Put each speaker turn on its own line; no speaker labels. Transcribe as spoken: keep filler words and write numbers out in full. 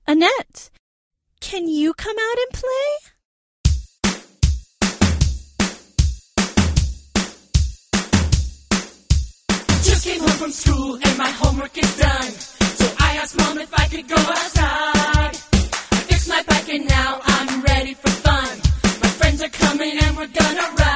Annette, can you come out and play?
Just came home from school and my homework is done. So I asked Mom if I could go outside. I fixed my bike and now I'm ready for fun. My friends are coming and we're gonna ride.